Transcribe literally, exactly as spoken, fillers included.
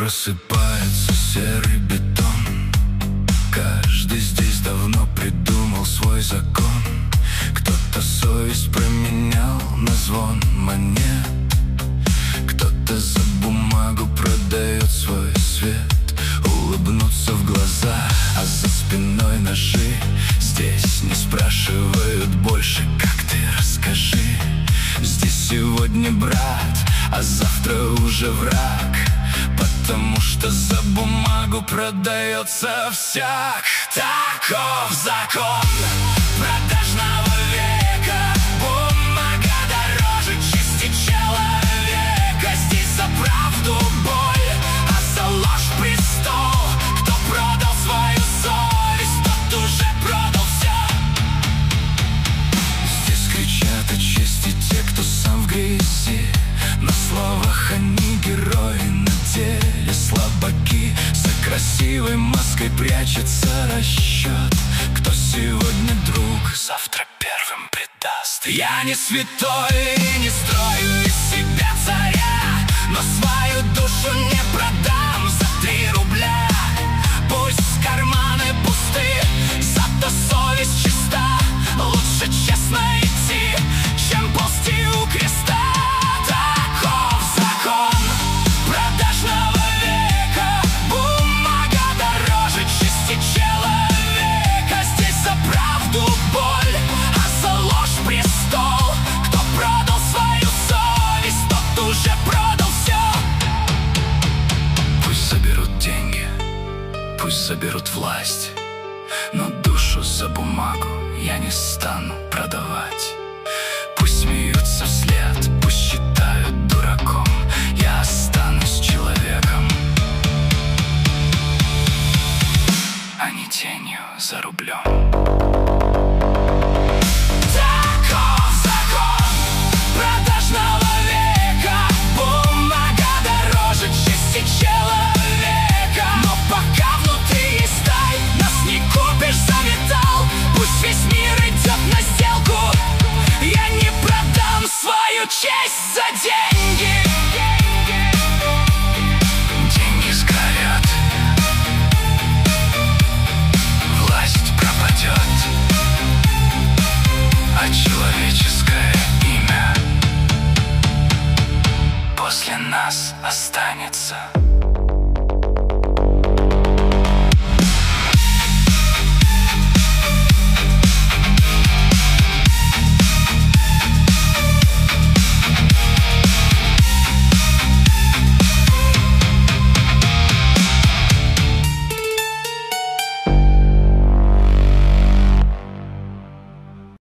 просыпается серый бетон. Каждый здесь давно придумал свой закон. Кто-то совесть променял на звон монет, кто-то за бумагу продает свой свет. Улыбнуться в глаза, а за спиной ножи. Здесь не спрашивают больше, как ты, расскажи. Здесь сегодня брат, а завтра уже враг, потому что за бумагу продается всяк. Таков закон продажного века. Бумага дороже чести человека. Здесь за правду боль, а за ложь престол. Кто продал свою совесть, тот уже продал все. Здесь кричат о чести те, кто сам в грязи. На словах они герои, на деле слабаки. За красивой маской прячется расчет. Кто сегодня друг, завтра первым предаст. Я не святой и не строю из себя царя, но свою душу не продам за три рубля. Пусть карманы пусты, зато совесть чиста. Лучше честно идти, чем ползти у креста. Таков закон продажного века. Бумага дороже чести человека. Здесь за правду боль, а за ложь престол. Кто продал свою совесть, тот уже продал все. Пусть заберут деньги, пусть заберут власть, но душу за бумагу я не стану продавать. Пусть смеются вслед, пусть считают дураком, я останусь человеком, а не тенью за рублем. Таков закон продажного века. Бумага дороже чести человека. Но пока внутри есть тай, нас не купишь за металл. Пусть весь мир идет на сделку, я не продам свою честь за деньги. Деньги сгорят, власть пропадет, а человеческое имя после нас останется.